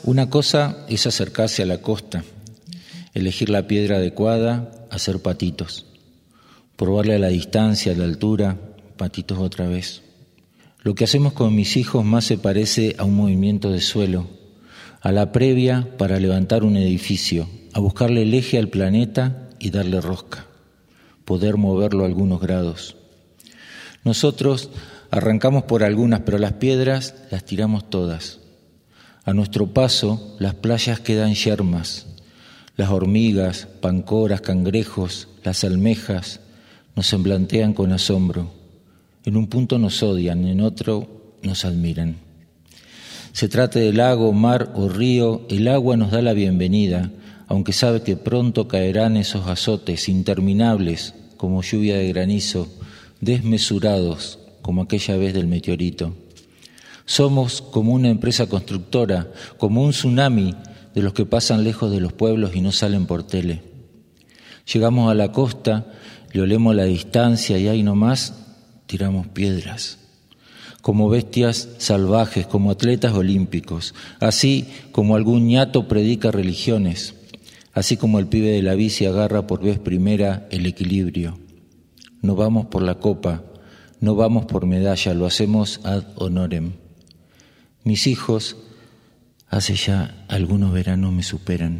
Una cosa es acercarse a la costa, elegir la piedra adecuada, hacer patitos, probarle a la distancia, a la altura, patitos otra vez. Lo que hacemos con mis hijos más se parece a un movimiento de suelo, a la previa para levantar un edificio, a buscarle el eje al planeta y darle rosca, poder moverlo a algunos grados. Nosotros arrancamos por algunas, pero las piedras las tiramos todas. A nuestro paso, las playas quedan yermas. Las hormigas, pancoras, cangrejos, las almejas nos semblantean con asombro. En un punto nos odian, en otro nos admiran. Se trate de lago, mar o río, el agua nos da la bienvenida, aunque sabe que pronto caerán esos azotes interminables como lluvia de granizo, desmesurados como aquella vez del meteorito. Somos como una empresa constructora, como un tsunami de los que pasan lejos de los pueblos y no salen por tele. Llegamos a la costa, le olemos la distancia y ahí nomás tiramos piedras. Como bestias salvajes, como atletas olímpicos, así como algún ñato predica religiones, así como el pibe de la bici agarra por vez primera el equilibrio. No vamos por la copa, no vamos por medalla, lo hacemos ad honorem. Mis hijos hace ya algunos veranos me superan.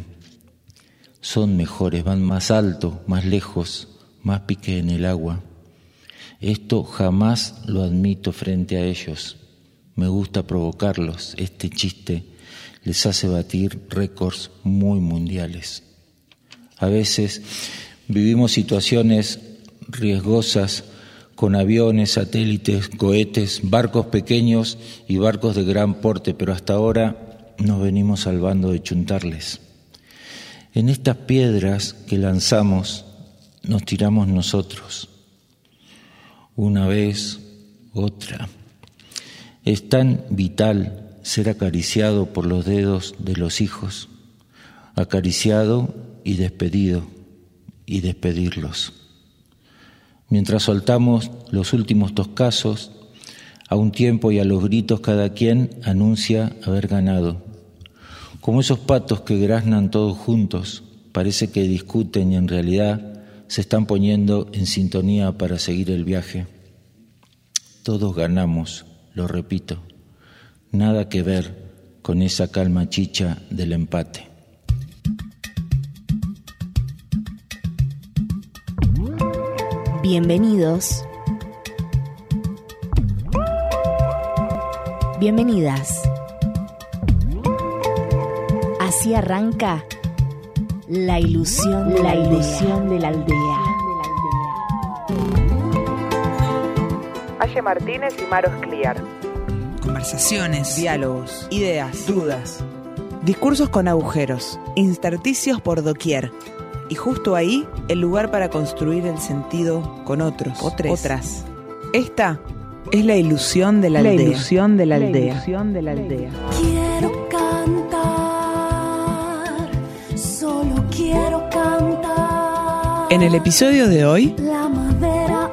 Son mejores, van más alto, más lejos, más pique en el agua. Esto jamás lo admito frente a ellos. Me gusta provocarlos. Este chiste les hace batir récords muy mundiales. A veces vivimos situaciones riesgosas con aviones, satélites, cohetes, barcos pequeños y barcos de gran porte, pero hasta ahora nos venimos salvando de chuntarles. En estas piedras que lanzamos nos tiramos nosotros. Una vez, otra. Es tan vital ser acariciado por los dedos de los hijos, acariciado y despedido, y despedirlos. Mientras soltamos los últimos toscazos, a un tiempo y a los gritos cada quien anuncia haber ganado. Como esos patos que graznan todos juntos, parece que discuten y en realidad se están poniendo en sintonía para seguir el viaje. Todos ganamos, lo repito, nada que ver con esa calma chicha del empate. Bienvenidos. Bienvenidas. Así arranca la ilusión de la aldea. Aye Martínez y Maros Clear. Conversaciones, diálogos, ideas, dudas, discursos con agujeros, intersticios por doquier. Y justo ahí, el lugar para construir el sentido con otros, otras. Esta es la ilusión de la aldea. La ilusión de la aldea. Quiero cantar, solo quiero cantar. En el episodio de hoy, La madera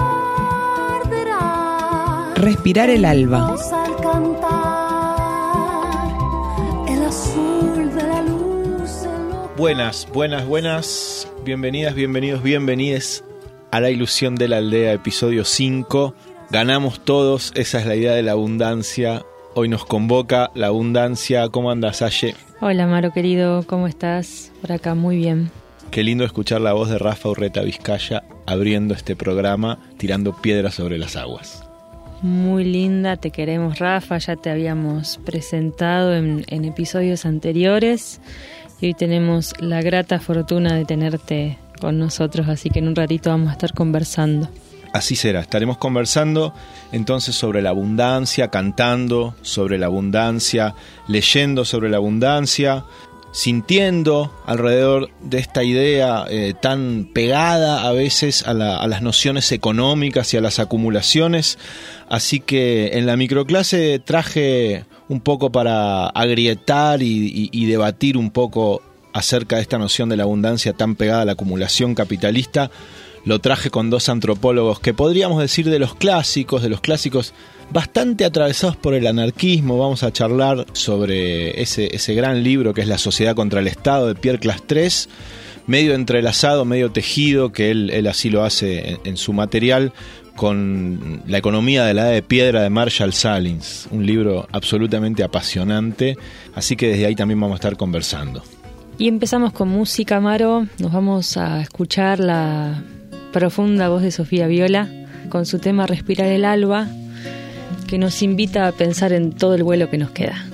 arderá. Respirar el alba. Vamos al cantar, el azul de la luz. Buenas. Bienvenidas, bienvenides a La ilusión de la aldea, episodio 5. Ganamos todos, esa es la idea de la abundancia. Hoy nos convoca la abundancia. ¿Cómo andas, Aye? Hola, Maro querido, ¿cómo estás? Por acá, muy bien. Qué lindo escuchar la voz de Rafa Urreta Vizcaya abriendo este programa, tirando piedras sobre las aguas. Muy linda, te queremos, Rafa, ya te habíamos presentado en episodios anteriores y hoy tenemos la grata fortuna de tenerte con nosotros, así que en un ratito vamos a estar conversando. Así será, estaremos conversando entonces sobre la abundancia, cantando sobre la abundancia, leyendo sobre la abundancia, sintiendo alrededor de esta idea tan pegada a veces a las nociones económicas y a las acumulaciones. Así que en la microclase traje un poco para agrietar y debatir un poco acerca de esta noción de la abundancia tan pegada a la acumulación capitalista. lo traje con dos antropólogos que podríamos decir de los clásicos bastante atravesados por el anarquismo. Vamos a charlar sobre ese gran libro que es La Sociedad contra el Estado de Pierre Clastres, medio entrelazado, medio tejido, que él así lo hace en su material, con La economía de la edad de piedra de Marshall Salins, un libro absolutamente apasionante, así que desde ahí también vamos a estar conversando. Y empezamos con música, Maro. Nos vamos a escuchar la profunda voz de Sofía Viola con su tema Respirar el alba, que nos invita a pensar en todo el vuelo que nos queda.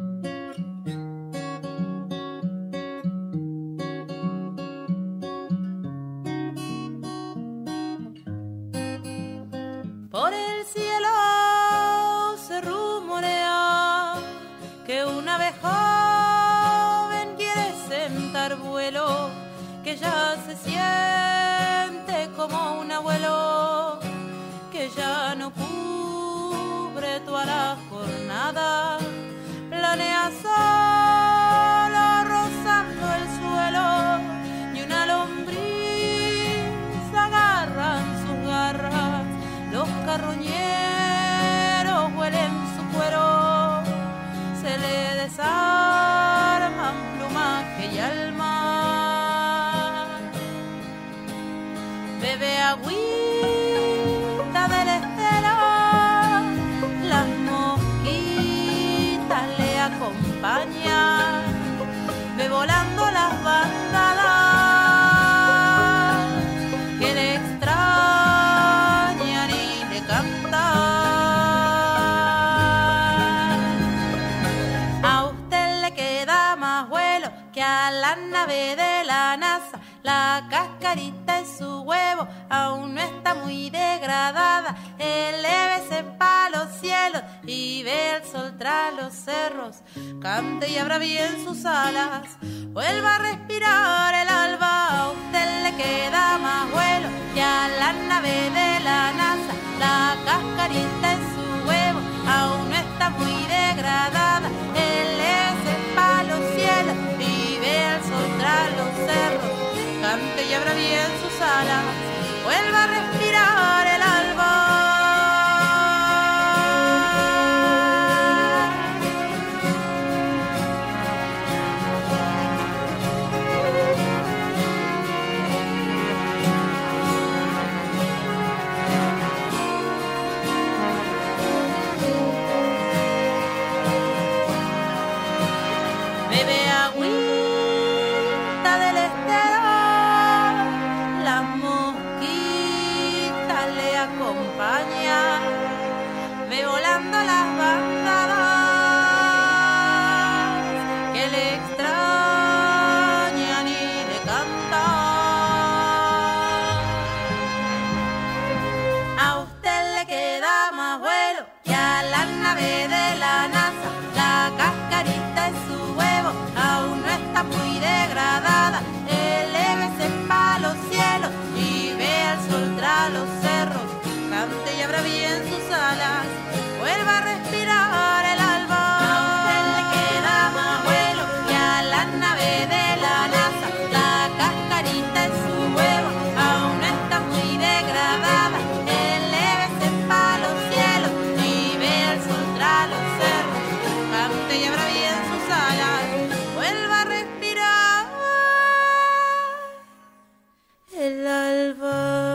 Por el cielo se rumorea que una vez joven quiere sentar vuelo, que ya se siente como un abuelo, que ya no cubre toda la jornada, planea solo rozando el suelo, y una lombriz agarra en sus garras, los carroñeros huelen su cuero, se le desarman plumaje y alma. Bebe agüita del estero, las mosquitas le acompañan, ve volando las bandadas que le extrañan y le cantan. A usted le queda más vuelo que a la nave de la NASA, la cascarita en su huevo aún no está muy degradada. Elévese pa' los cielos y ve el sol tras los cerros. Cante y abra bien sus alas, vuelva a respirar el alba. A usted le queda más vuelo que a la nave de la NASA, la cascarita en su huevo aún no está muy degradada. Elévese pa' los cielos y ve el sol tras los cerros. Cante y abra bien sus alas, vuelva a respirar el alba. Bebe agüita del estero, las mosquitas le acompañan, ve volando las bandadas que le extrañan y le cantan. A usted le queda más vuelo que a la nave de la NASA, la cascarita en su huevo aún no está muy degradada. Elévese pa' los cielos y ve el sol tras los cerros. Cante y abra bien sus alas, vuelva a respirar el alba. A usted le queda más vuelo que a la nave de la NASA, la cascarita en su huevo aún no está muy degradada. Elévese pa' los cielos y ve el sol tras los cerros. Cante y abra bien sus alas, vuelva a respirar el alba.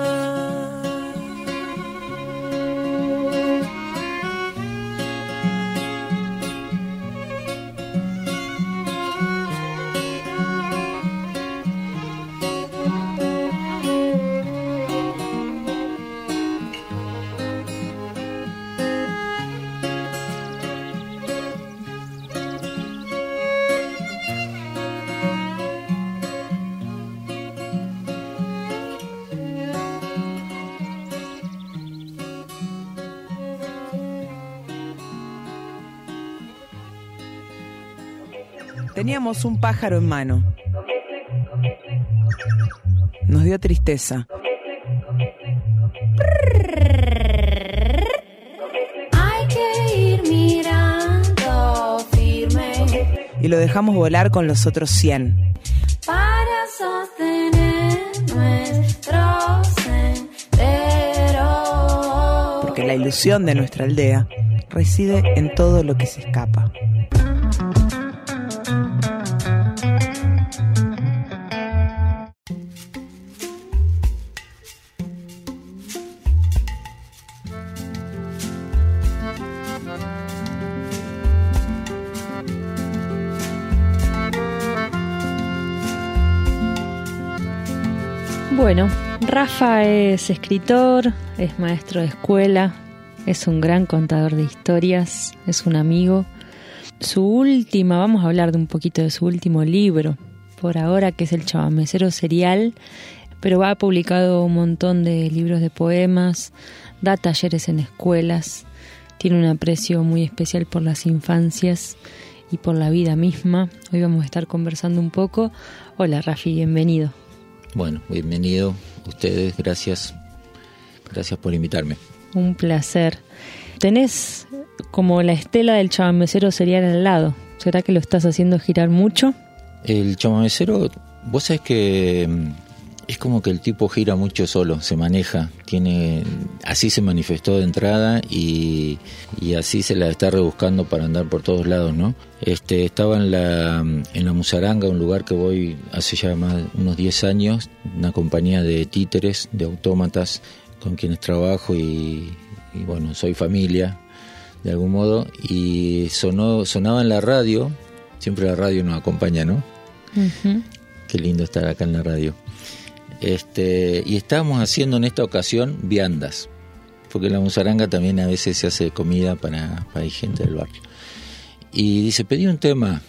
Teníamos un pájaro en mano. Nos dio tristeza. Hay que ir mirando firme Y lo dejamos volar con los otros 100. para sostener nuestro ser. la ilusión de nuestra aldea reside en todo lo que se escapa. Bueno, Rafa es escritor, es maestro de escuela, es un gran contador de historias, es un amigo. Vamos a hablar de un poquito de su último libro, por ahora, que es El chamamecero serial, pero ha publicado un montón de libros de poemas, da talleres en escuelas, tiene un aprecio muy especial por las infancias y por la vida misma. Hoy vamos a estar conversando un poco. Hola Rafi, bienvenido. Bueno, bienvenido ustedes, gracias por invitarme. Un placer. Tenés como la estela del chamamecero serial al lado. ¿Será que lo estás haciendo girar mucho? El chamamecero, vos sabés que es como que el tipo gira mucho solo, se maneja, así se manifestó de entrada y así se la está rebuscando para andar por todos lados, ¿no? Estaba en la Musaranga, un lugar que voy hace ya unos 10 años, una compañía de títeres, de autómatas con quienes trabajo y bueno, soy familia de algún modo, y sonaba en la radio, siempre la radio nos acompaña, ¿no? Uh-huh. Qué lindo estar acá en la radio. Y estábamos haciendo en esta ocasión viandas, porque en la Musaranga también a veces se hace comida para gente del barrio. Y dice, pedí un tema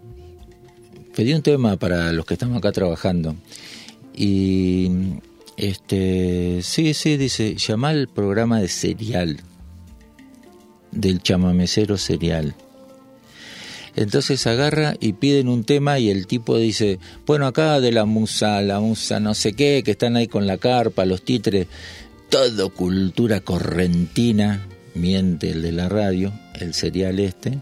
para los que estamos acá trabajando. Y sí, dice, llamá al programa de serial, del chamamecero serial. Entonces agarra y piden un tema y el tipo dice, bueno, acá de la musa no sé qué, que están ahí con la carpa, los títeres, todo cultura correntina, miente el de la radio, el serial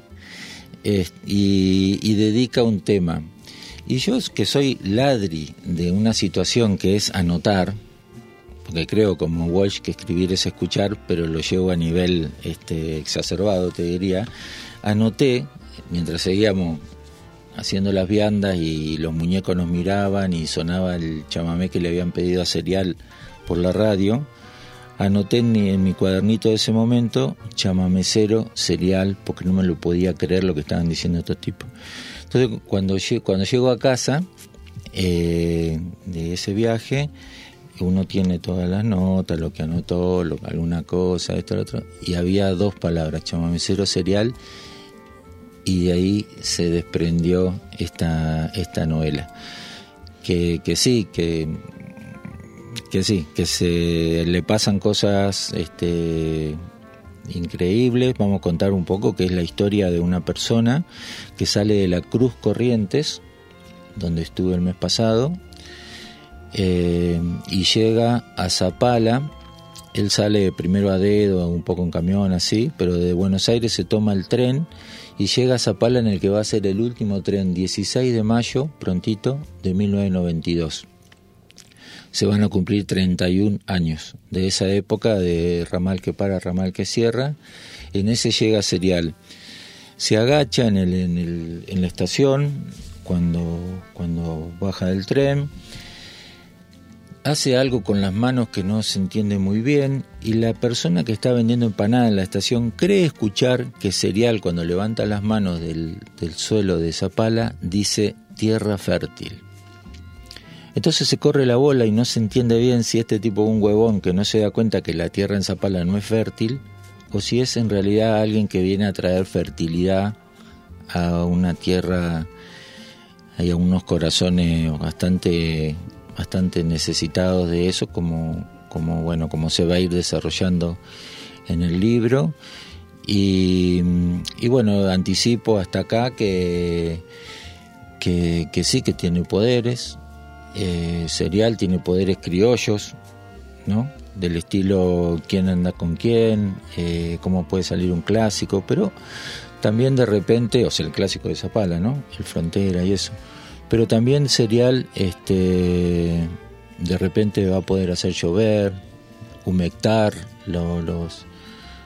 y dedica un tema. Y yo, que soy ladri de una situación que es anotar, porque creo como Walsh que escribir es escuchar, pero lo llevo a nivel exacerbado, te diría, anoté, mientras seguíamos haciendo las viandas y los muñecos nos miraban y sonaba el chamamé que le habían pedido a Serial por la radio, anoté en mi cuadernito de ese momento, chamamecero serial, porque no me lo podía creer lo que estaban diciendo estos tipos. Entonces cuando llego a casa de ese viaje, uno tiene todas las notas, lo que anotó, alguna cosa, esto, lo otro, y había 2 palabras, chamamecero serial, y de ahí se desprendió esta novela que se le pasan cosas increíbles. Vamos a contar un poco que es la historia de una persona que sale de la Cruz Corrientes, donde estuve el mes pasado, y llega a Zapala. Él sale primero a dedo, un poco en camión así, pero de Buenos Aires se toma el tren y llega a Zapala, en el que va a ser el último tren, 16 de mayo, prontito, de 1992. Se van a cumplir 31 años de esa época, de ramal que para, ramal que cierra. En ese llega Serial. Se agacha en la estación cuando baja del tren. Hace algo con las manos que no se entiende muy bien, y la persona que está vendiendo empanada en la estación cree escuchar que Serial, cuando levanta las manos del suelo de Zapala, dice tierra fértil. Entonces se corre la bola y no se entiende bien si este tipo es un huevón que no se da cuenta que la tierra en Zapala no es fértil, o si es en realidad alguien que viene a traer fertilidad a una tierra y a unos corazones bastante necesitados de eso, como se va a ir desarrollando en el libro. Y bueno, anticipo hasta acá que sí, que tiene poderes. Serial tiene poderes criollos, ¿no? Del estilo quién anda con quién, cómo puede salir un clásico, pero también de repente, o sea, el clásico de Zapala, ¿no? El Frontera y eso. Pero también Serial de repente va a poder hacer llover, humectar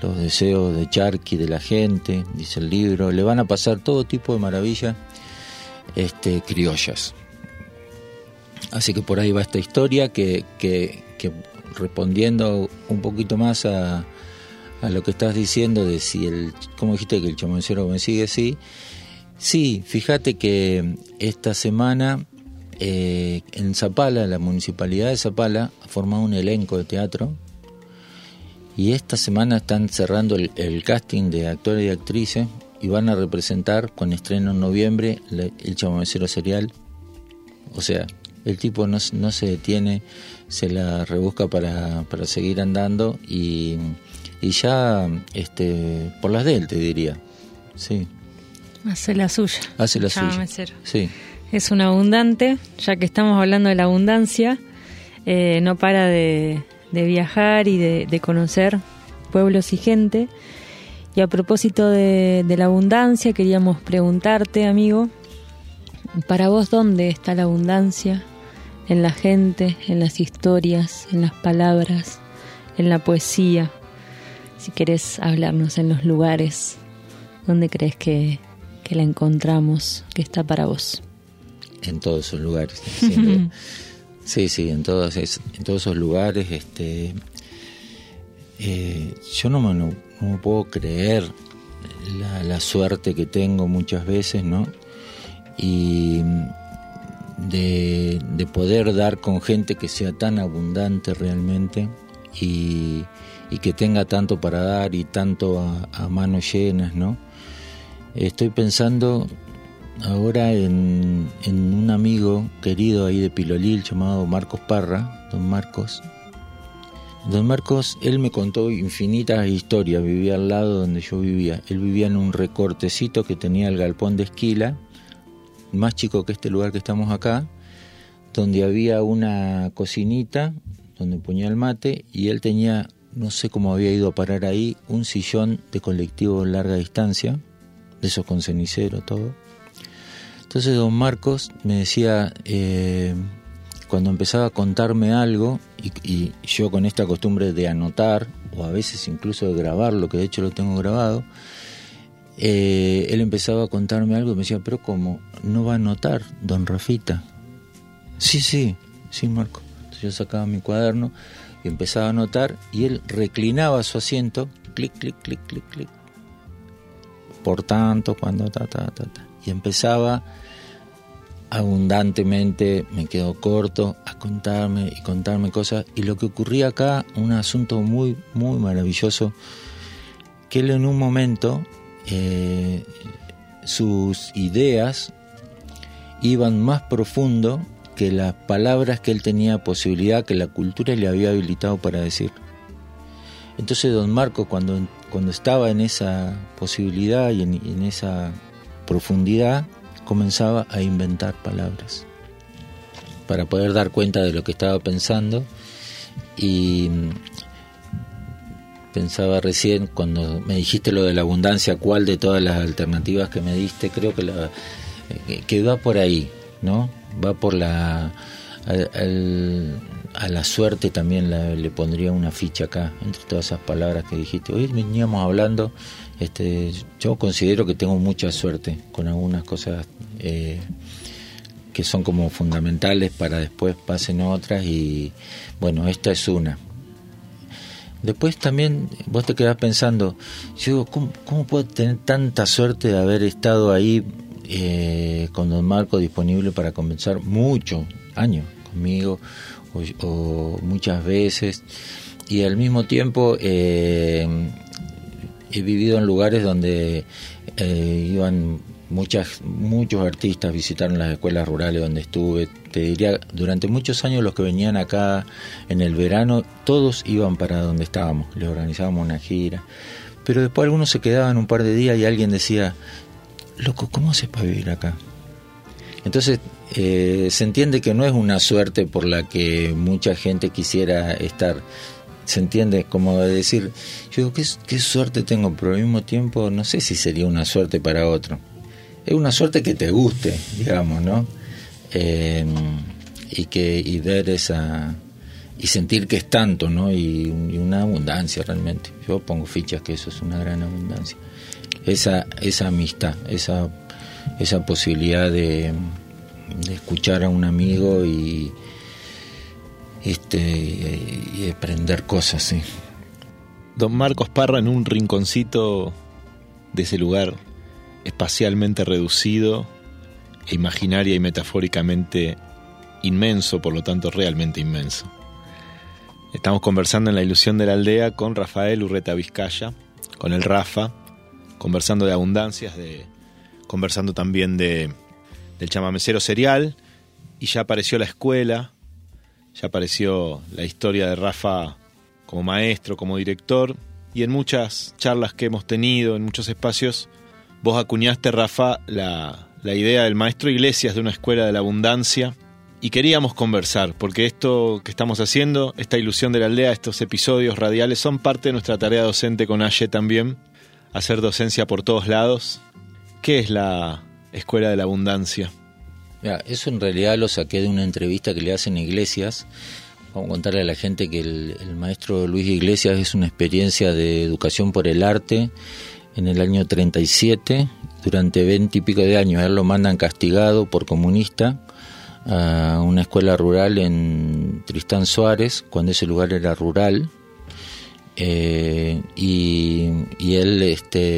los deseos de Charqui, de la gente, dice el libro. Le van a pasar todo tipo de maravillas criollas. Así que por ahí va esta historia que respondiendo un poquito más a lo que estás diciendo de si ¿cómo dijiste que el chamoncero me sigue? Sí, fíjate que esta semana en Zapala, la municipalidad de Zapala ha formado un elenco de teatro y esta semana están cerrando el casting de actores y actrices y van a representar con estreno en noviembre el chamoncero serial. O sea, el tipo no se detiene, se la rebusca para seguir andando y ya por las de él, te diría. Sí. Hace la suya. Sí. Es un abundante, ya que estamos hablando de la abundancia, no para de viajar y de conocer pueblos y gente. Y a propósito de la abundancia, queríamos preguntarte, amigo, para vos, ¿dónde está la abundancia? ¿En la gente, en las historias, en las palabras, en la poesía? Si querés hablarnos en los lugares, ¿dónde crees que la encontramos, que está para vos? En todos esos lugares. Sí, en todos esos lugares. Yo no me puedo creer la suerte que tengo muchas veces, ¿no? Y de poder dar con gente que sea tan abundante realmente y que tenga tanto para dar y tanto a manos llenas, ¿no? Estoy pensando ahora en un amigo querido ahí de Pilolil llamado Marcos Parra, Don Marcos. Don Marcos, él me contó infinitas historias, vivía al lado donde yo vivía. Él vivía en un recortecito que tenía el galpón de Esquila, más chico que este lugar que estamos acá, donde había una cocinita donde ponía el mate y él tenía, no sé cómo había ido a parar ahí, un sillón de colectivo larga distancia, de esos con cenicero, todo. Entonces don Marcos me decía, cuando empezaba a contarme algo, y yo con esta costumbre de anotar, o a veces incluso de grabarlo, que de hecho lo tengo grabado, él empezaba a contarme algo y me decía, pero ¿cómo? ¿No va a anotar, don Rafita? Sí, Marco. Entonces yo sacaba mi cuaderno y empezaba a anotar, y él reclinaba su asiento, clic, clic, clic, clic, clic. Por tanto, cuando y empezaba abundantemente, me quedo corto, a contarme cosas. Y lo que ocurría acá, un asunto muy, muy maravilloso, que él en un momento, sus ideas iban más profundo que las palabras que él tenía posibilidad, que la cultura le había habilitado para decir. Entonces don Marco, cuando estaba en esa posibilidad y en esa profundidad, comenzaba a inventar palabras para poder dar cuenta de lo que estaba pensando. Y pensaba recién, cuando me dijiste lo de la abundancia, cuál de todas las alternativas que me diste, creo que va por ahí, ¿no? Va por a la suerte también le pondría una ficha acá, entre todas esas palabras que dijiste. Hoy veníamos hablando, yo considero que tengo mucha suerte con algunas cosas que son como fundamentales para después pasen otras, y bueno, esta es una. Después también vos te quedás pensando, yo digo, ¿cómo puedo tener tanta suerte de haber estado ahí con don Marco disponible para conversar muchos años conmigo, o muchas veces, y al mismo tiempo he vivido en lugares donde iban muchos artistas, visitaron las escuelas rurales donde estuve. Te diría, durante muchos años los que venían acá en el verano, todos iban para donde estábamos, les organizábamos una gira, pero después algunos se quedaban un par de días y alguien decía, loco, ¿cómo haces para vivir acá? Entonces se entiende que no es una suerte por la que mucha gente quisiera estar. Se entiende como decir, yo digo, ¿qué suerte tengo? Pero al mismo tiempo no sé si sería una suerte para otro. Es una suerte que te guste, digamos, ¿no? Y ver esa sentir que es tanto, ¿no? Y una abundancia realmente. Yo pongo fichas que eso es una gran abundancia. Esa amistad, esa posibilidad de escuchar a un amigo y aprender cosas, sí. Don Marcos Parra, en un rinconcito de ese lugar espacialmente reducido e imaginaria y metafóricamente inmenso, por lo tanto realmente inmenso. Estamos conversando en La Ilusión de la Aldea con Rafael Urreta Vizcaya, con el Rafa, conversando de abundancias, conversando también del chamamecero serial, y ya apareció la escuela, ya apareció la historia de Rafa como maestro, como director, y en muchas charlas que hemos tenido, en muchos espacios, vos acuñaste, Rafa, la idea del maestro Iglesias de una escuela de la abundancia, y queríamos conversar, porque esto que estamos haciendo, esta Ilusión de la Aldea, estos episodios radiales, son parte de nuestra tarea docente con Aye también, hacer docencia por todos lados. ¿Qué es la escuela de la abundancia? Mira, eso en realidad lo saqué de una entrevista que le hacen a Iglesias. Vamos a contarle a la gente que el maestro Luis Iglesias es una experiencia de educación por el arte en el año 37, durante 20 y pico de años. A él lo mandan castigado por comunista a una escuela rural en Tristán Suárez, cuando ese lugar era rural, y él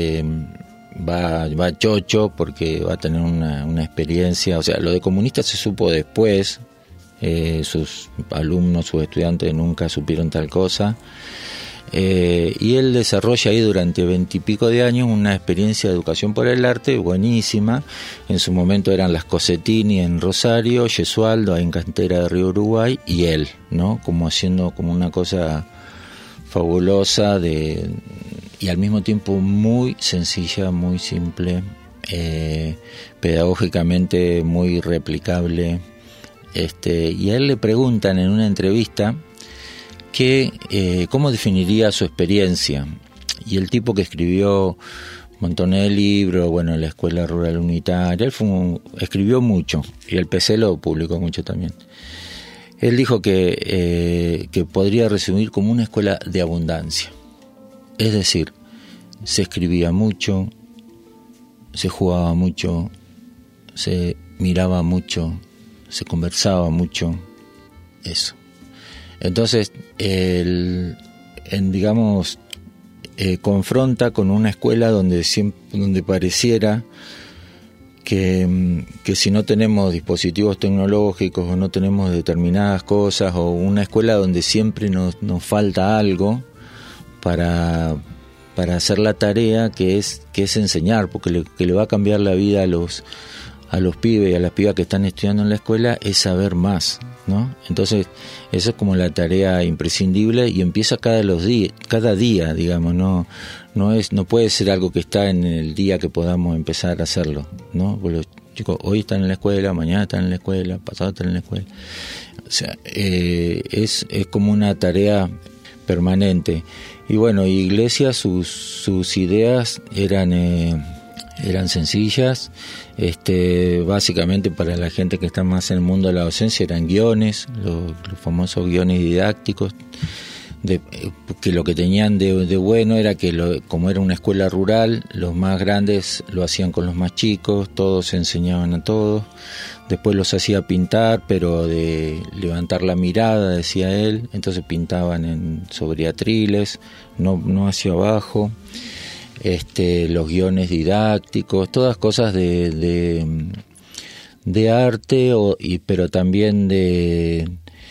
va chocho porque va a tener una experiencia. O sea, lo de comunista se supo después, sus alumnos, sus estudiantes nunca supieron tal cosa. Y él desarrolla ahí durante 20 y pico de años una experiencia de educación por el arte buenísima. En su momento eran las Cosetini en Rosario, Gesualdo en Cantera de Río Uruguay, y él, ¿no? Como haciendo como una cosa fabulosa y al mismo tiempo muy sencilla, muy simple, pedagógicamente muy replicable. Y a él le preguntan en una entrevista cómo definiría su experiencia, y el tipo que escribió montones de libros, bueno, la Escuela Rural Unitaria, él escribió mucho, y el PC lo publicó mucho también. Él dijo que podría resumir como una escuela de abundancia, es decir, se escribía mucho, se jugaba mucho, se miraba mucho, se conversaba mucho, eso. Entonces, confronta con una escuela donde pareciera que si no tenemos dispositivos tecnológicos o no tenemos determinadas cosas, o una escuela donde siempre nos falta algo para hacer la tarea que es enseñar, porque que le va a cambiar la vida a los pibes y a las pibas que están estudiando en la escuela es saber más, ¿no? Entonces, eso es como la tarea imprescindible, y empieza cada día, digamos, no puede ser algo que está en el día que podamos empezar a hacerlo, ¿no? Porque los chicos hoy están en la escuela, mañana están en la escuela, pasado están en la escuela. O sea, es como una tarea permanente. Y bueno, Iglesias, sus ideas eran sencillas, básicamente para la gente que está más en el mundo de la docencia eran guiones, los famosos guiones didácticos, que lo que tenían de bueno era que como era una escuela rural, los más grandes lo hacían con los más chicos, todos se enseñaban a todos, después los hacía pintar, pero de levantar la mirada, decía él, entonces pintaban sobre atriles, no hacia abajo. Los guiones didácticos, todas cosas de arte, pero también de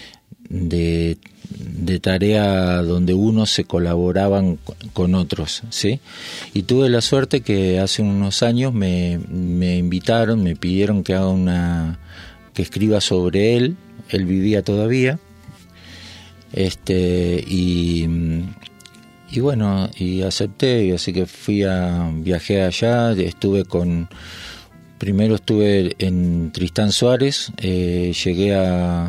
tarea donde unos se colaboraban con otros, ¿sí? Y tuve la suerte que hace unos años me invitaron, me pidieron que escriba sobre él vivía todavía, y bueno, y acepté, y así que viajé allá, primero estuve en Tristán Suárez, llegué a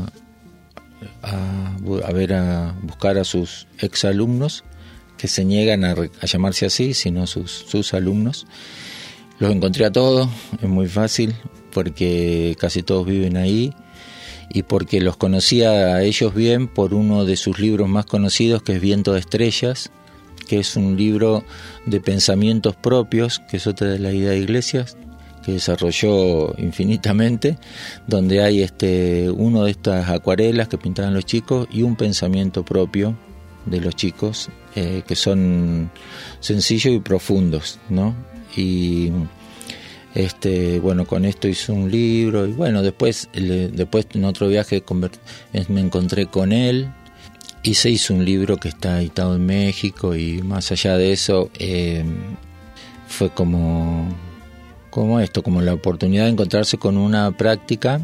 buscar a sus exalumnos, que se niegan a llamarse así, sino sus alumnos. Los encontré a todos, es muy fácil, porque casi todos viven ahí, y porque los conocía a ellos bien por uno de sus libros más conocidos, que es Viento de Estrellas, que es un libro de pensamientos propios, que es otra de las ideas de Iglesias, que desarrolló infinitamente, donde hay uno de estas acuarelas que pintaban los chicos y un pensamiento propio de los chicos, que son sencillos y profundos, ¿no? Y bueno, con esto hice un libro, y bueno, después en otro viaje me encontré con él y se hizo un libro que está editado en México, y más allá de eso fue como la oportunidad de encontrarse con una práctica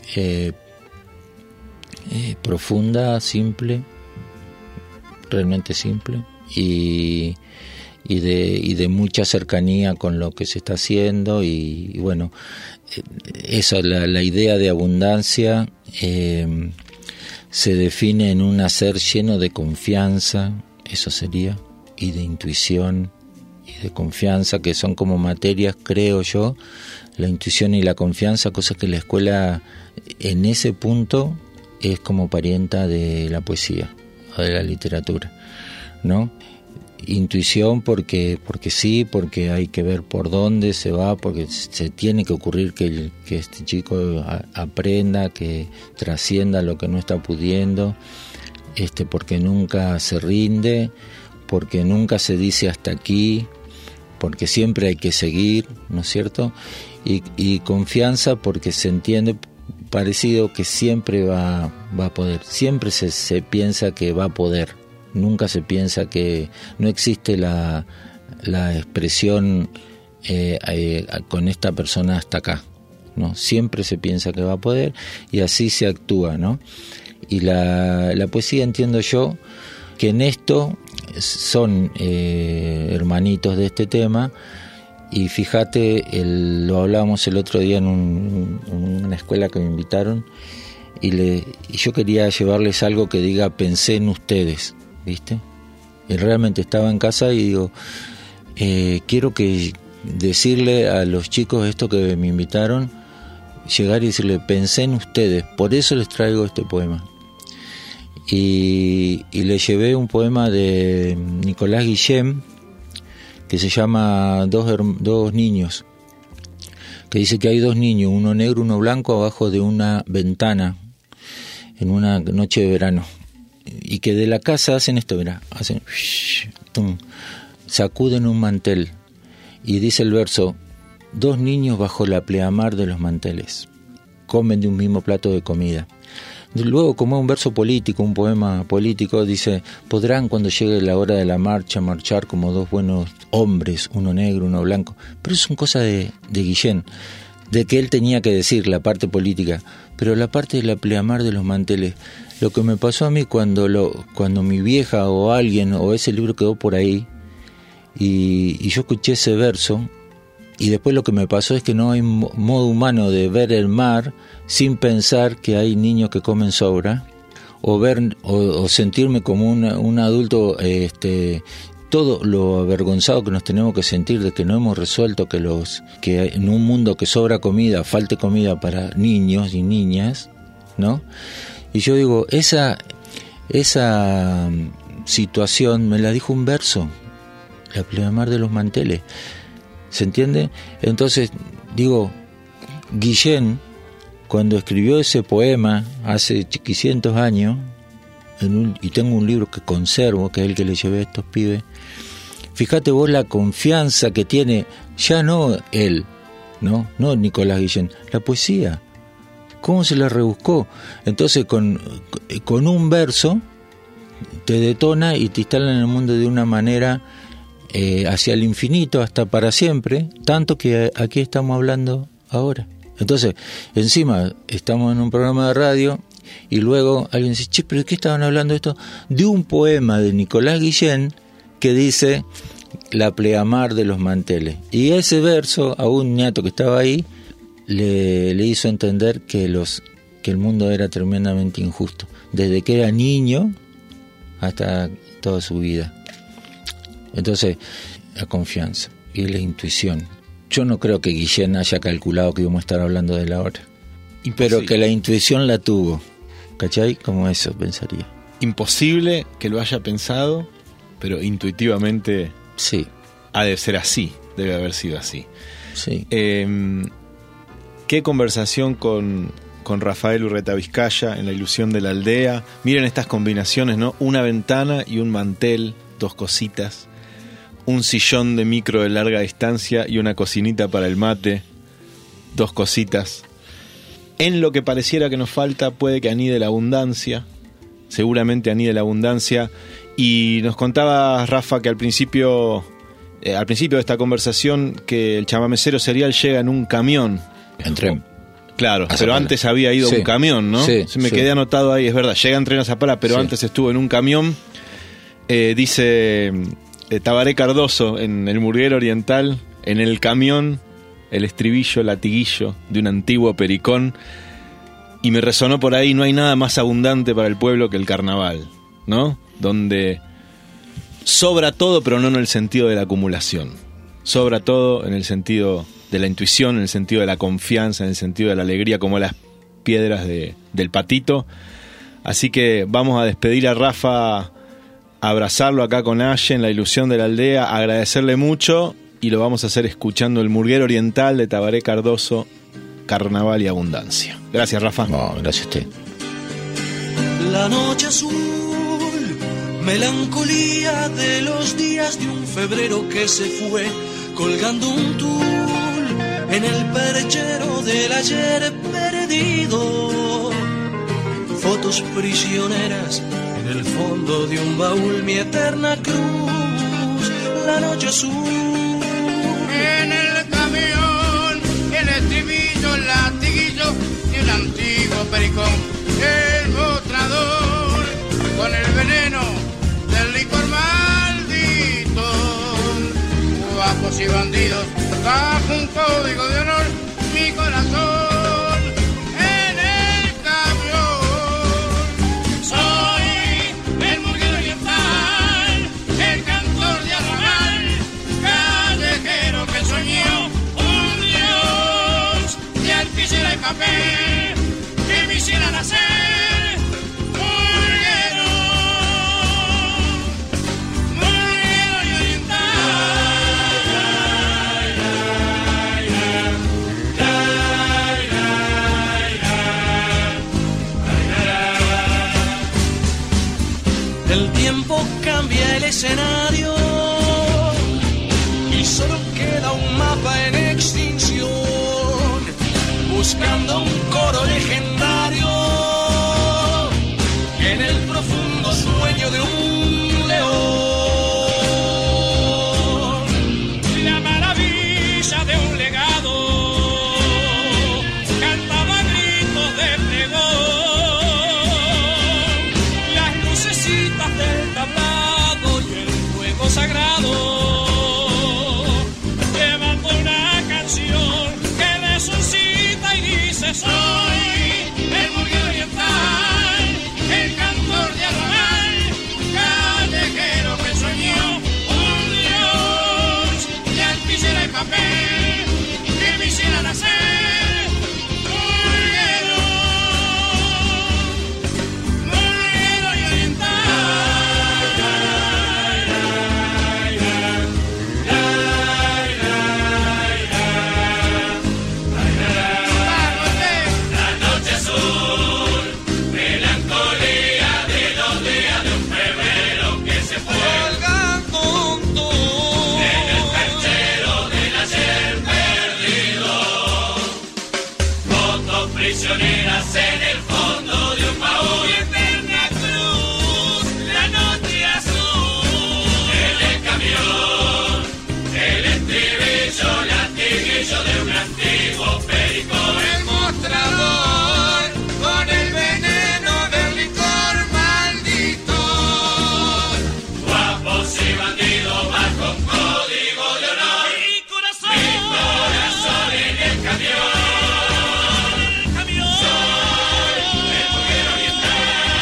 profunda, simple, realmente simple, y de mucha cercanía con lo que se está haciendo, y bueno, eso, la idea de abundancia se define en un hacer lleno de confianza, eso sería, y de intuición y de confianza, que son como materias, creo yo, la intuición y la confianza, cosas que la escuela en ese punto es como parienta de la poesía o de la literatura, ¿no? Intuición porque sí, porque hay que ver por dónde se va, porque se tiene que ocurrir que este chico aprenda, que trascienda lo que no está pudiendo, porque nunca se rinde, porque nunca se dice hasta aquí, porque siempre hay que seguir, ¿no es cierto? Y confianza porque se entiende parecido que siempre va a poder, siempre se piensa que va a poder. Nunca se piensa que no existe la expresión con esta persona hasta acá, ¿no? Siempre se piensa que va a poder y así se actúa, ¿no? Y la poesía, entiendo yo, que en esto son hermanitos de este tema. Y fíjate, lo hablábamos el otro día en una escuela que me invitaron, y yo quería llevarles algo que diga pensé en ustedes, ¿viste? Y realmente estaba en casa y digo, quiero decirle a los chicos esto que me invitaron, llegar y decirle pensé en ustedes, por eso les traigo este poema. Y le llevé un poema de Nicolás Guillén que se llama Dos niños, que dice que hay dos niños, uno negro, uno blanco, abajo de una ventana en una noche de verano, y que de la casa hacen esto, mirá, hacen tum, sacuden un mantel, y dice el verso: dos niños bajo la pleamar de los manteles comen de un mismo plato de comida. Luego, como un verso político, un poema político, dice: podrán cuando llegue la hora de la marcha marchar como dos buenos hombres, uno negro, uno blanco. Pero es una cosa de Guillén, de que él tenía que decir la parte política, pero la parte de la pleamar de los manteles. Lo que me pasó a mí cuando mi vieja o alguien o ese libro quedó por ahí y yo escuché ese verso, y después lo que me pasó es que no hay modo humano de ver el mar sin pensar que hay niños que comen sobra, o sentirme como un adulto, todo lo avergonzado que nos tenemos que sentir de que no hemos resuelto que en un mundo que sobra comida, falte comida para niños y niñas, ¿no? Y yo digo, esa situación me la dijo un verso, la pleamar de los manteles. ¿Se entiende? Entonces, digo, Guillén, cuando escribió ese poema hace chiquicientos años, y tengo un libro que conservo, que es el que le llevé a estos pibes, fíjate vos la confianza que tiene, ya no él, no Nicolás Guillén, la poesía, cómo se la rebuscó. Entonces, con un verso te detona y te instala en el mundo de una manera hacia el infinito, hasta para siempre, tanto que aquí estamos hablando ahora. Entonces, encima estamos en un programa de radio y luego alguien dice: che, ¿pero de qué estaban hablando esto? De un poema de Nicolás Guillén que dice la pleamar de los manteles, y ese verso a un ñato que estaba ahí le hizo entender que el mundo era tremendamente injusto, desde que era niño hasta toda su vida. Entonces, la confianza y la intuición. Yo no creo que Guillén haya calculado que íbamos a estar hablando de la hora. Pero que la intuición la tuvo, ¿cachai? Como eso pensaría. Imposible que lo haya pensado, pero intuitivamente sí, ha de ser así, debe haber sido así. Sí. Qué conversación con Rafael Urreta Vizcaya en La ilusión de la aldea. Miren estas combinaciones, ¿no? Una ventana y un mantel, 2 cositas. Un sillón de micro de larga distancia y una cocinita para el mate, 2 cositas. En lo que pareciera que nos falta puede que anide la abundancia, seguramente anide la abundancia. Y nos contaba Rafa que al principio de esta conversación que el chamamecero serial llega en un camión. En tren. Claro, pero antes había ido un camión, ¿no? Sí, me quedé anotado ahí, es verdad, llega en tren a Zapala, pero antes estuvo en un camión. Dice Tabaré Cardoso en El Murguero Oriental, en el camión, el estribillo, latiguillo de un antiguo pericón. Y me resonó por ahí, no hay nada más abundante para el pueblo que el carnaval, ¿no? Donde sobra todo, pero no en el sentido de la acumulación. Sobra todo en el sentido de la intuición, en el sentido de la confianza, en el sentido de la alegría, como las piedras del patito. Así que vamos a despedir a Rafa, a abrazarlo acá con Aye en La ilusión de la aldea, agradecerle mucho, y lo vamos a hacer escuchando El Murguero Oriental de Tabaré Cardoso, Carnaval y Abundancia. Gracias, Rafa. No, gracias a usted. La noche azul, melancolía de los días de un febrero que se fue, colgando un tul en el perchero del ayer perdido. Fotos prisioneras en el fondo de un baúl, mi eterna cruz. La noche azul. En el camión, el estribillo, el latiguillo y el antiguo pericón. El mostrador con el veneno del licor maldito. Guapos y bandidos, bajo un código de honor, mi corazón en el camión. Soy el murguero oriental, el cantor de arrabal, callejero que soñó un dios de alpicera y papel que me hiciera nacer. El tiempo cambia el escenario y solo queda un mapa en extinción, buscando un coro legendario en el profundo sueño de un león. La maravilla de un legado cantaba gritos de pregón, las lucecitas del tablado y el fuego sagrado, llevando una canción que le suscita y dice: soy el murguero oriental, el cantor de arrabal, callejero que soñó un dios de alpicera y papel que me hiciera nacer. Murguero, murguero y oriental. La noche azul, melancolía de los días de un febrero que se fue, Colgando un tul en el perchero del ayer perdido. Fotos prisioneras en el fondo de un baúl, eterna cruz, la noche azul. En el camión, el estribillo, latiguillo de un antiguo pericón. El mostrador con el veneno del licor maldito. Guapos y bandidos bajo un código de honor. Mi corazón en el camión. Soy el murguero oriental,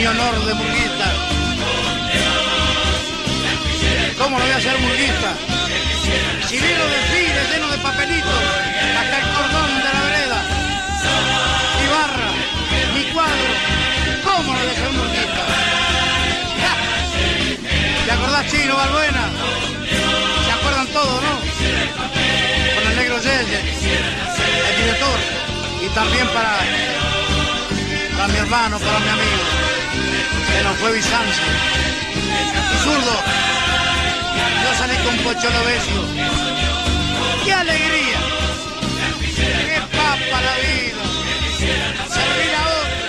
mi honor de murguista. ¿Cómo lo voy a hacer murguista? Si vi los desfiles llenos de papelitos, hasta el cordón de la vereda, mi barra, mi cuadro, ¿cómo lo dejé un murguista? ¿Te acordás, Chino Balbuena? ¿Se acuerdan todos, no? Con el negro Yeye, el director, y también para mi hermano, para mi amigo, que nos fue Bizancio. Y Zurdo, yo salí con Pocholo Besio. ¡Qué alegría! ¡Qué papa la vida! ¡Serví la otra!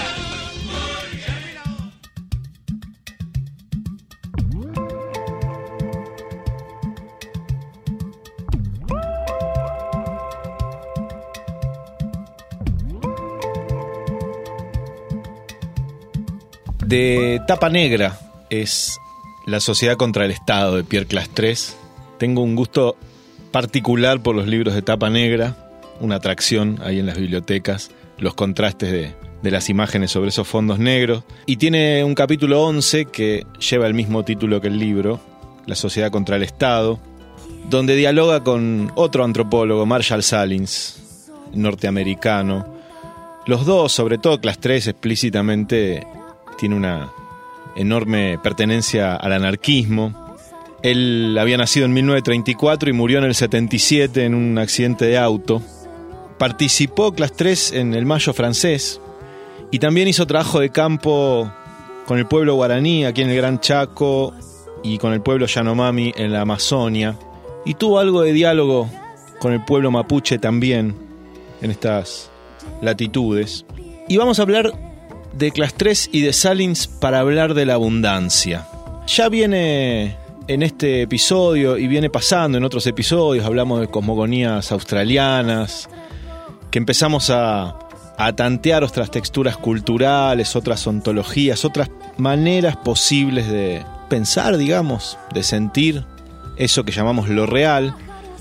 De tapa negra es La Sociedad contra el Estado, de Pierre Clastres. Tengo un gusto particular por los libros de tapa negra, una atracción ahí en las bibliotecas, los contrastes de las imágenes sobre esos fondos negros. Y tiene un capítulo 11 que lleva el mismo título que el libro, La Sociedad contra el Estado, donde dialoga con otro antropólogo, Marshall Salins, norteamericano. Los dos, sobre todo Clastres explícitamente, tiene una enorme pertenencia al anarquismo. Él había nacido en 1934 y murió en el 77 en un accidente de auto. Participó Clastres en el Mayo francés y también hizo trabajo de campo con el pueblo guaraní aquí en el Gran Chaco y con el pueblo Yanomami en la Amazonia, y tuvo algo de diálogo con el pueblo mapuche también en estas latitudes. Y vamos a hablar de Clastres y de Salins para hablar de la abundancia. Ya viene en este episodio y viene pasando en otros episodios, hablamos de cosmogonías australianas, que empezamos a tantear otras texturas culturales, otras ontologías, otras maneras posibles de pensar, digamos, de sentir eso que llamamos lo real.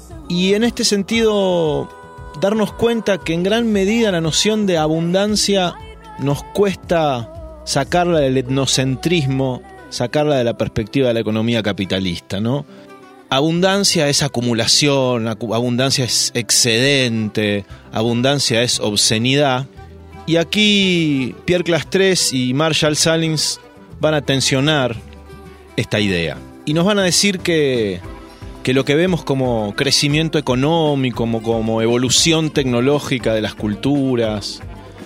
Y en este sentido, darnos cuenta que en gran medida la noción de abundancia nos cuesta sacarla del etnocentrismo, sacarla de la perspectiva de la economía capitalista, ¿no? Abundancia es acumulación, abundancia es excedente, abundancia es obscenidad. Y aquí Pierre Clastres y Marshall Salins van a tensionar esta idea. Y nos van a decir que lo que vemos como crecimiento económico, como evolución tecnológica de las culturas,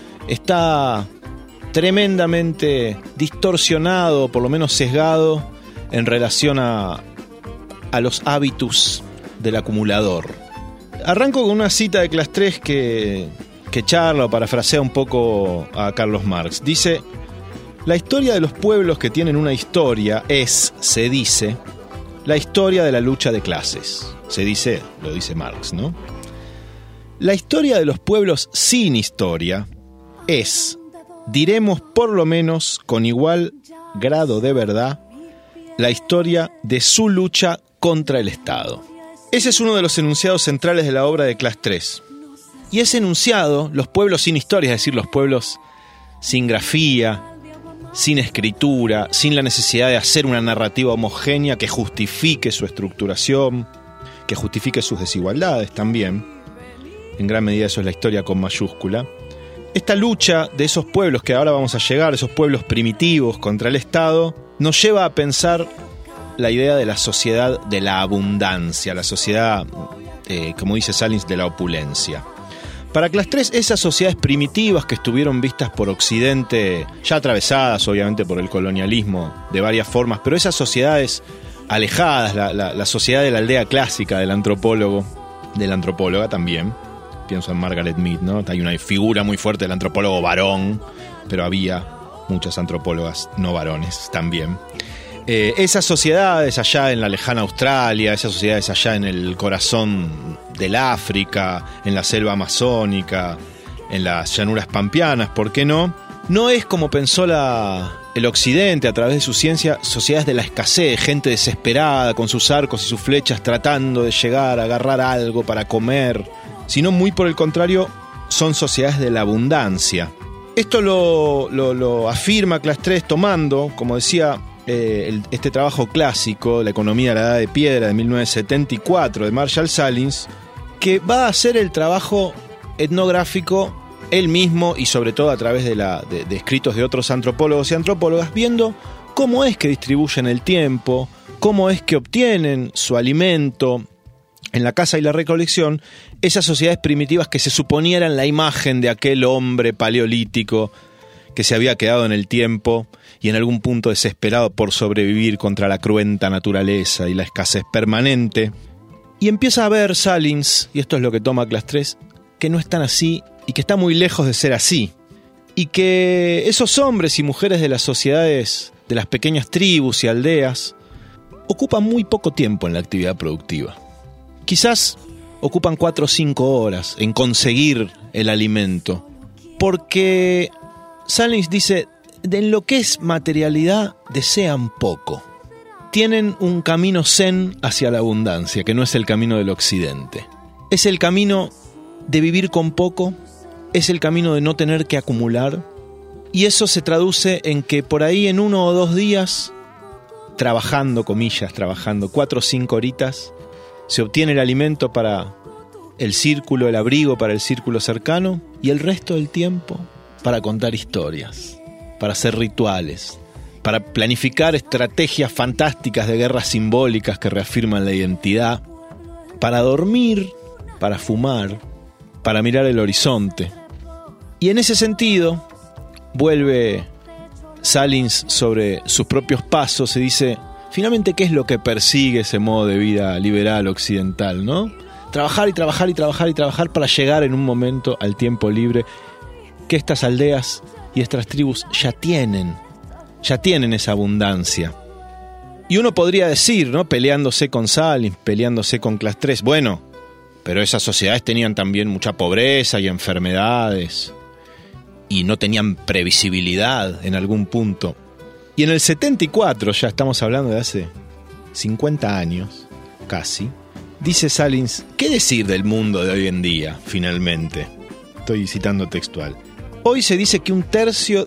está tremendamente distorsionado, por lo menos sesgado, en relación a los hábitos del acumulador. Arranco con una cita de Clastres que charla o parafrasea un poco a Carlos Marx. Dice: la historia de los pueblos que tienen una historia es, se dice, la historia de la lucha de clases. Se dice, lo dice Marx, ¿no? La historia de los pueblos sin historia es, diremos por lo menos con igual grado de verdad, la historia de su lucha contra el Estado. Ese es uno de los enunciados centrales de la obra de Clastres. Y ese enunciado, los pueblos sin historia, es decir, los pueblos sin grafía, sin escritura, sin la necesidad de hacer una narrativa homogénea que justifique su estructuración, que justifique sus desigualdades también. En gran medida eso es la historia con mayúscula. Esta lucha de esos pueblos que ahora vamos a llegar, esos pueblos primitivos contra el Estado, nos lleva a pensar la idea de la sociedad de la abundancia, la sociedad, como dice Salins, de la opulencia. Para Clastres, esas sociedades primitivas que estuvieron vistas por Occidente, ya atravesadas obviamente por el colonialismo de varias formas, pero esas sociedades alejadas, la sociedad de la aldea clásica del antropólogo, de la antropóloga también, pienso en Margaret Mead, ¿no? Hay una figura muy fuerte del antropólogo varón, pero había muchas antropólogas no varones también. Esas sociedades allá en la lejana Australia, esas sociedades allá en el corazón del África, en la selva amazónica, en las llanuras pampeanas, ¿por qué no? No es como pensó el Occidente a través de su ciencia, sociedades de la escasez, gente desesperada con sus arcos y sus flechas tratando de llegar a agarrar algo para comer, sino muy por el contrario, son sociedades de la abundancia. Esto lo afirma Clase 3 tomando, como decía, este trabajo clásico, La economía de la edad de piedra de 1974 de Marshall Salins, que va a hacer el trabajo etnográfico él mismo y sobre todo a través de escritos de otros antropólogos y antropólogas, viendo cómo es que distribuyen el tiempo, cómo es que obtienen su alimento en la caza y la recolección, esas sociedades primitivas que se suponía eran la imagen de aquel hombre paleolítico que se había quedado en el tiempo y en algún punto desesperado por sobrevivir contra la cruenta naturaleza y la escasez permanente. Y empieza a ver Salins, y esto es lo que toma Clase 3, que no es tan así y que está muy lejos de ser así. Y que esos hombres y mujeres de las sociedades, de las pequeñas tribus y aldeas, ocupan muy poco tiempo en la actividad productiva. Quizás ocupan 4 o 5 horas en conseguir el alimento, porque Salins dice, en lo que es materialidad desean poco. Tienen un camino zen hacia la abundancia, que no es el camino del occidente. Es el camino de vivir con poco, es el camino de no tener que acumular, y eso se traduce en que por ahí en 1 o 2 días, trabajando 4 o 5 horitas, se obtiene el alimento para el círculo, el abrigo para el círculo cercano, y el resto del tiempo para contar historias, para hacer rituales, para planificar estrategias fantásticas de guerras simbólicas que reafirman la identidad, para dormir, para fumar, para mirar el horizonte. Y en ese sentido, vuelve Salins sobre sus propios pasos y dice, finalmente, ¿qué es lo que persigue ese modo de vida liberal occidental, no? Trabajar y trabajar y trabajar y trabajar para llegar en un momento al tiempo libre que estas aldeas y estas tribus ya tienen esa abundancia. Y uno podría decir, ¿no? Peleándose con Salins, peleándose con Clase 3, bueno, pero esas sociedades tenían también mucha pobreza y enfermedades, y no tenían previsibilidad en algún punto. Y en el 74, ya estamos hablando de hace 50 años, casi, dice Salins, ¿qué decir del mundo de hoy en día, finalmente? Estoy citando textual. Hoy se dice que un tercio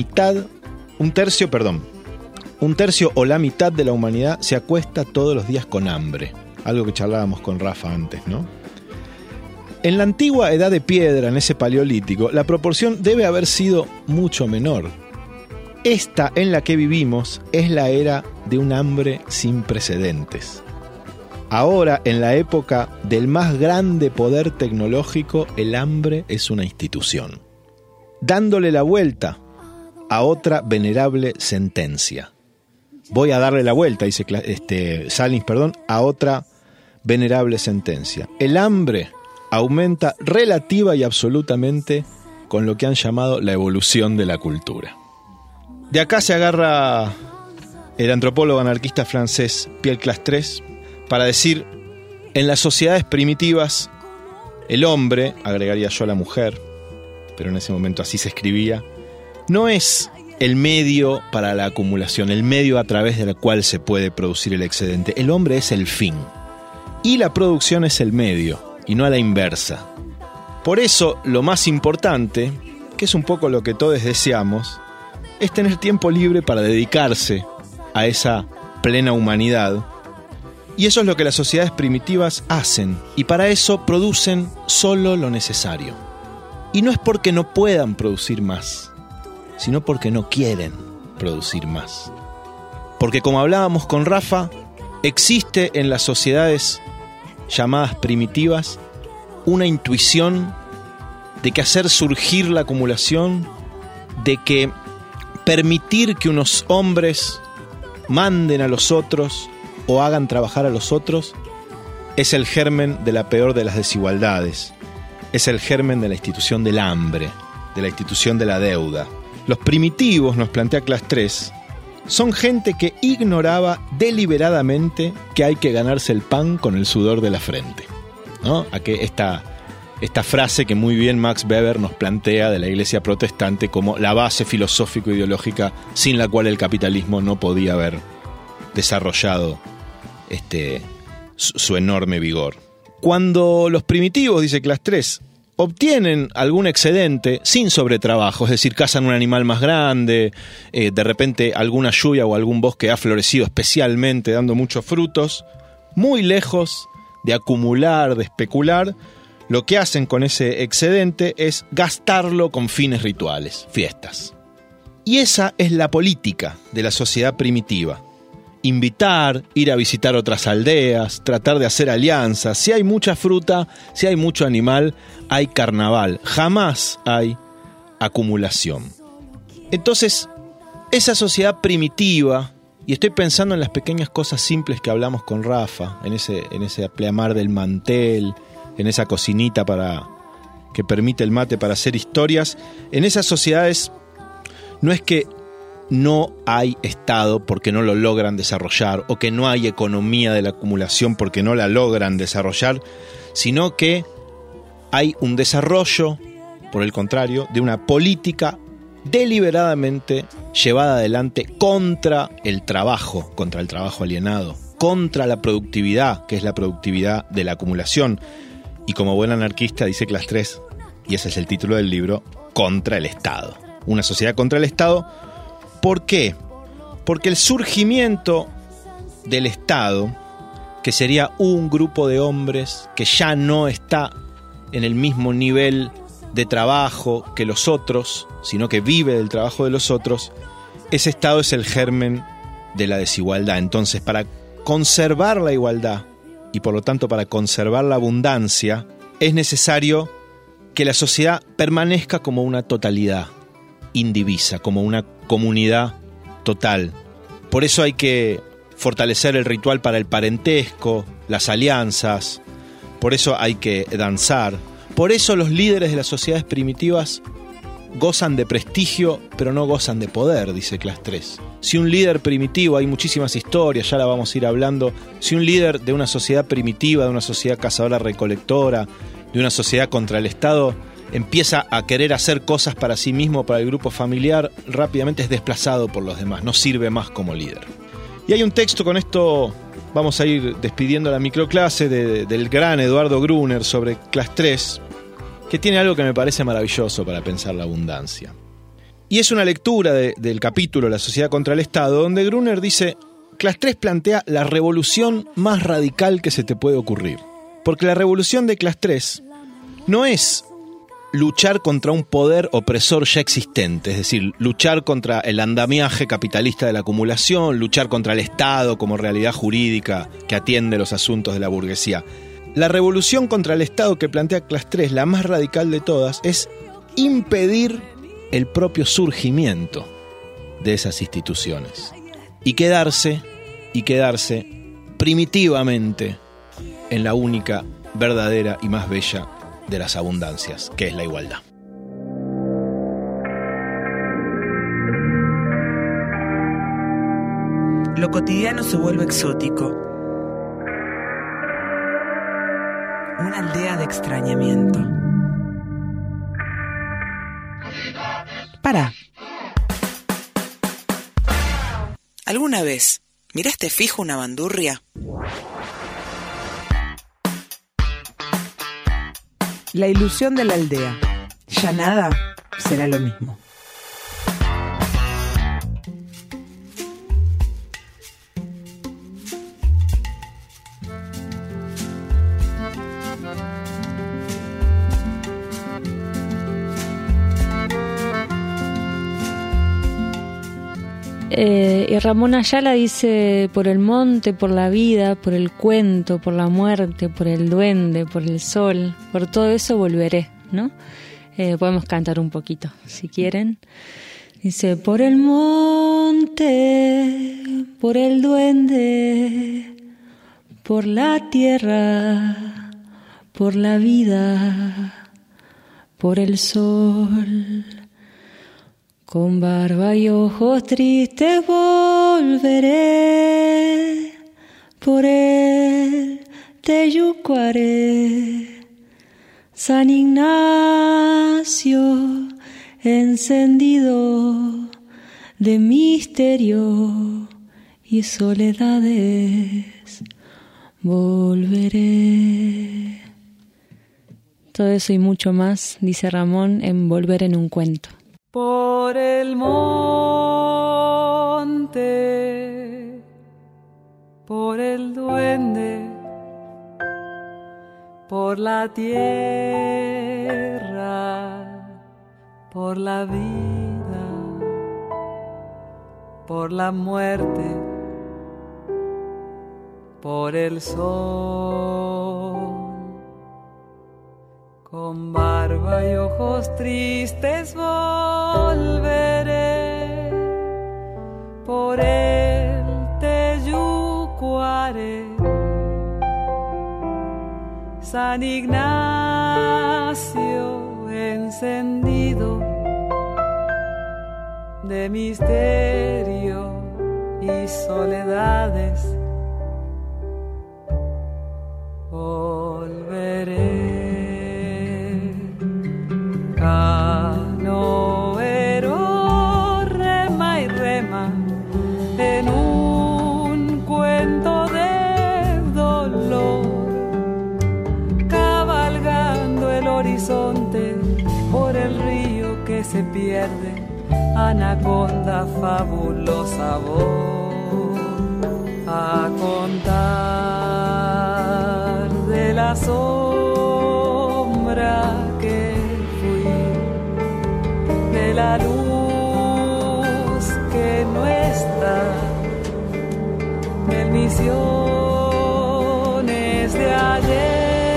o la mitad de la humanidad se acuesta todos los días con hambre. Algo que charlábamos con Rafa antes, ¿no? En la antigua edad de piedra, en ese paleolítico, la proporción debe haber sido mucho menor. Esta en la que vivimos es la era de un hambre sin precedentes. Ahora, en la época del más grande poder tecnológico, el hambre es una institución, dándole la vuelta a otra venerable sentencia. Voy a darle la vuelta, dice Salins, a otra venerable sentencia. El hambre aumenta relativa y absolutamente con lo que han llamado la evolución de la cultura. De acá se agarra el antropólogo anarquista francés Pierre Clase 3 para decir, en las sociedades primitivas, el hombre, agregaría yo a la mujer, pero en ese momento así se escribía, no es el medio para la acumulación, el medio a través del cual se puede producir el excedente. El hombre es el fin y la producción es el medio, y no a la inversa. Por eso, lo más importante, que es un poco lo que todos deseamos, es tener tiempo libre para dedicarse a esa plena humanidad. Y eso es lo que las sociedades primitivas hacen, y para eso producen solo lo necesario. Y no es porque no puedan producir más, sino porque no quieren producir más. Porque como hablábamos con Rafa, existe en las sociedades llamadas primitivas una intuición de que hacer surgir la acumulación, de que permitir que unos hombres manden a los otros o hagan trabajar a los otros, es el germen de la peor de las desigualdades, es el germen de la institución del hambre, de la institución de la deuda. Los primitivos, nos plantea Clase 3, son gente que ignoraba deliberadamente que hay que ganarse el pan con el sudor de la frente, ¿no? Esta frase que muy bien Max Weber nos plantea de la Iglesia protestante como la base filosófico-ideológica sin la cual el capitalismo no podía haber desarrollado su enorme vigor. Cuando los primitivos, dice Clase 3, obtienen algún excedente sin sobretrabajo, es decir, cazan un animal más grande, de repente alguna lluvia o algún bosque ha florecido especialmente dando muchos frutos, muy lejos de acumular, de especular, lo que hacen con ese excedente es gastarlo con fines rituales, fiestas. Y esa es la política de la sociedad primitiva. Invitar, ir a visitar otras aldeas, tratar de hacer alianzas. Si hay mucha fruta, si hay mucho animal, hay carnaval. Jamás hay acumulación. Entonces, esa sociedad primitiva, y estoy pensando en las pequeñas cosas simples que hablamos con Rafa, en ese pleamar del mantel, en esa cocinita que permite el mate para hacer historias, en esas sociedades no es que no hay Estado porque no lo logran desarrollar, o que no hay economía de la acumulación porque no la logran desarrollar, sino que hay un desarrollo, por el contrario, de una política deliberadamente llevada adelante contra el trabajo alienado, contra la productividad, que es la productividad de la acumulación. Y como buen anarquista dice Clastres, y ese es el título del libro, contra el Estado. Una sociedad contra el Estado. ¿Por qué? Porque el surgimiento del Estado, que sería un grupo de hombres que ya no está en el mismo nivel de trabajo que los otros, sino que vive del trabajo de los otros, ese Estado es el germen de la desigualdad. Entonces, para conservar la igualdad y por lo tanto para conservar la abundancia, es necesario que la sociedad permanezca como una totalidad indivisa, como una comunidad total. Por eso hay que fortalecer el ritual para el parentesco, las alianzas, por eso hay que danzar, por eso los líderes de las sociedades primitivas gozan de prestigio, pero no gozan de poder, dice Clastres. Si un líder primitivo, hay muchísimas historias, ya la vamos a ir hablando, si un líder de una sociedad primitiva, de una sociedad cazadora-recolectora, de una sociedad contra el Estado, empieza a querer hacer cosas para sí mismo, para el grupo familiar, rápidamente es desplazado por los demás, no sirve más como líder. Y hay un texto, con esto vamos a ir despidiendo la microclase, del gran Eduardo Gruner sobre Clastres, que tiene algo que me parece maravilloso para pensar la abundancia. Y es una lectura del capítulo La sociedad contra el Estado, donde Gruner dice: Clastres plantea la revolución más radical que se te puede ocurrir. Porque la revolución de Clastres no es luchar contra un poder opresor ya existente, es decir, luchar contra el andamiaje capitalista de la acumulación, luchar contra el Estado como realidad jurídica que atiende los asuntos de la burguesía. La revolución contra el Estado que plantea Clastres, la más radical de todas, es impedir el propio surgimiento de esas instituciones y quedarse primitivamente en la única, verdadera y más bella de las abundancias, que es la igualdad. Lo cotidiano se vuelve exótico. Una aldea de extrañamiento. Pará. ¿Alguna vez miraste fijo una bandurria? La ilusión de la aldea. Ya nada será lo mismo. Y Ramón Ayala dice: por el monte, por la vida, por el cuento, por la muerte, por el duende, por el sol, por todo eso volveré, ¿no? Podemos cantar un poquito, si quieren. Dice: por el monte, por el duende, por la tierra, por la vida, por el sol. Con barba y ojos tristes volveré, por el Teyucuaré, San Ignacio encendido de misterio y soledades, volveré. Todo eso y mucho más, dice Ramón en Volver en un cuento. Por el monte, por el duende, por la tierra, por la vida, por la muerte, por el sol. Con barba y ojos tristes volveré por el Teyucuare, San Ignacio encendido de misterio y soledades. Volveré. Canoero rema y rema en un cuento de dolor, cabalgando el horizonte por el río que se pierde, anaconda fabulosa voz, a contar de la sombra que de la luz que no está, en misiones de ayer.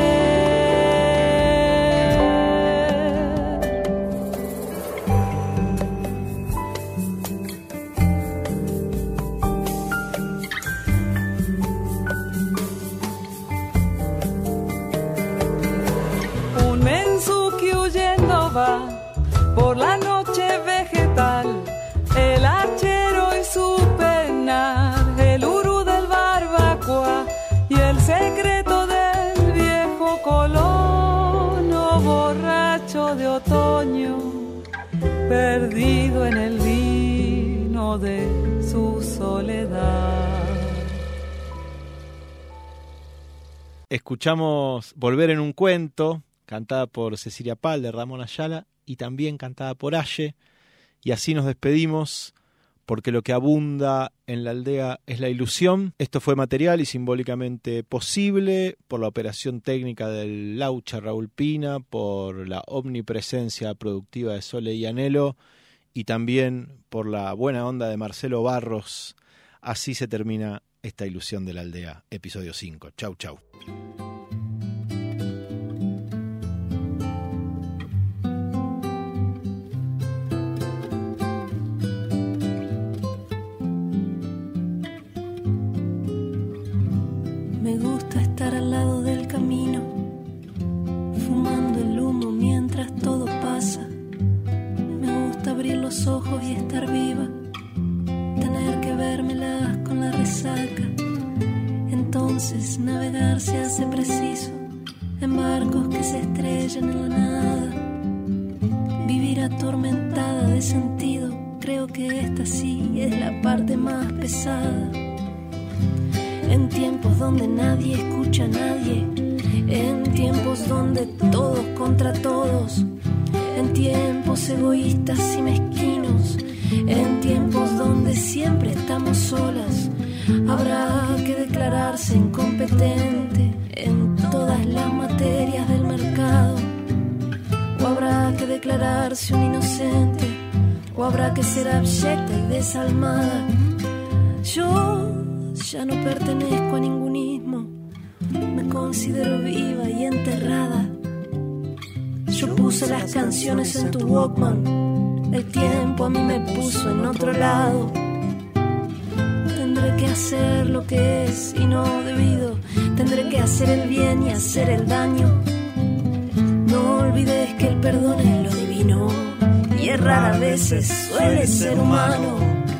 Un mensuki huyendo va por la noche vegetal, el hachero y su penar, el urú del barbacoa y el secreto del viejo colono borracho de otoño, perdido en el vino de su soledad. Escuchamos Volver en un cuento, cantada por Cecilia Pal de Ramón Ayala, y también cantada por Aye, y así nos despedimos, porque lo que abunda en la aldea es la ilusión. Esto fue material y simbólicamente posible por la operación técnica del Laucha Raúl Pina, por la omnipresencia productiva de Sole y Anhelo, y también por la buena onda de Marcelo Barros. Así se termina esta ilusión de la aldea, episodio 5. Chau, chau. Me gusta estar al lado del camino, fumando el humo mientras todo pasa. Me gusta abrir los ojos y estar viva, tener que vérmelas con la resaca. Entonces navegar se hace preciso en barcos que se estrellan en la nada. Vivir atormentada de sentido, creo que esta sí es la parte más pesada. En tiempos donde nadie escucha a nadie, en tiempos donde todos contra todos, en tiempos egoístas y mezquinos, en tiempos donde siempre estamos solas, habrá que declararse incompetente en todas las materias del mercado, o habrá que declararse un inocente, o habrá que ser abyecta y desalmada. Yo ya no pertenezco a ningún ismo, me considero viva y enterrada. Yo puse las canciones en tu Walkman, el tiempo a mí me puso en otro lado. Tendré que hacer lo que es y no debido, tendré que hacer el bien y hacer el daño. No olvides que el perdón es lo divino, y errar a veces suele ser humano.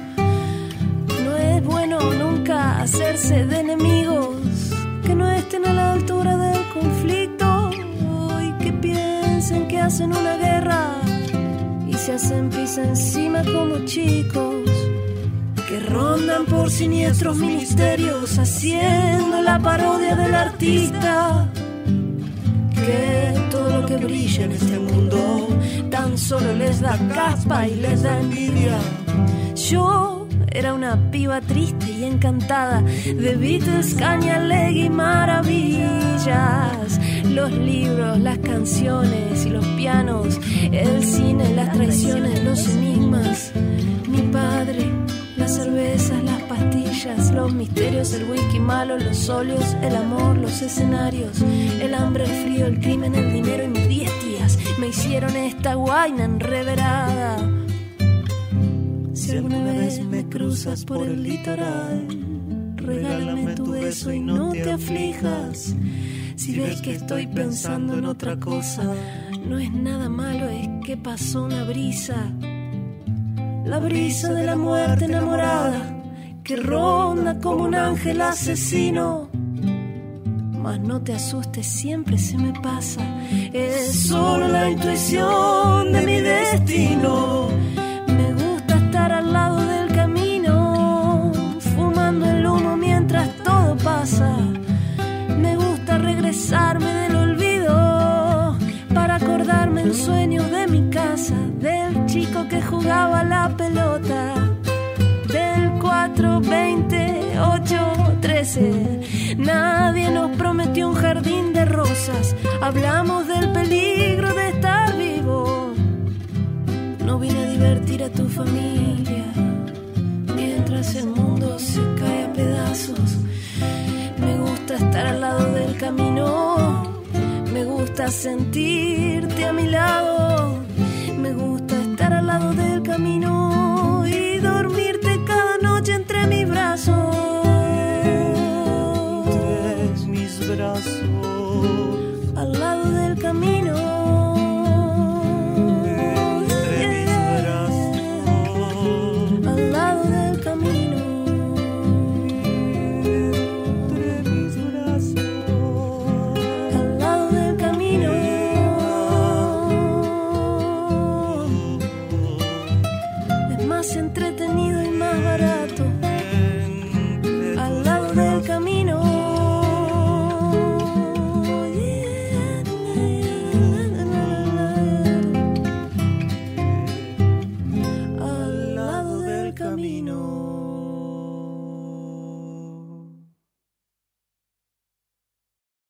No es bueno nunca hacerse de enemigos que no estén a la altura del conflicto y que piensen que hacen una guerra y se hacen pis encima como chicos, que rondan por siniestros ministerios haciendo la parodia del artista, que todo lo que brilla en este mundo. Tan solo les da caspa y les da envidia. Yo era una piba triste y encantada de Beatles, Cañalegui y maravillas. Los libros, las canciones y los pianos, el cine, las traiciones, los enigmas. Mi padre, las cervezas, las pastillas, los misterios, el whisky malo, los óleos, el amor, los escenarios, el hambre, el frío, el crimen, el dinero y mis 10 tías me hicieron esta guaina enreverada. Si alguna vez me cruzas por el litoral, regálame tu beso y no te aflijas. Si ves que estoy pensando en otra cosa, no es nada malo, es que pasó una brisa. La brisa de la muerte enamorada, que ronda como un ángel asesino. Mas no te asustes, siempre se me pasa. Es solo la intuición de mi destino. Me gusta estar al lado del camino, fumando el humo mientras todo pasa. Me gusta regresarme del olvido para acordarme en sueños de mi casa, del chico que jugaba la pelota, del 4, 20, 8, 13. Nadie nos prometió un jardín de rosas. Hablamos del peligro de estar vivo. No vine a divertir a tu familia mientras el mundo se cae a pedazos. Me gusta estar al lado del camino, me gusta sentirte a mi lado, me gusta estar al lado del camino y dormirte cada noche entre mis brazos. Entre mis brazos, al lado del camino. Entre mis brazos, al lado del camino. Entretenido y más barato, al lado del camino. Al lado del camino.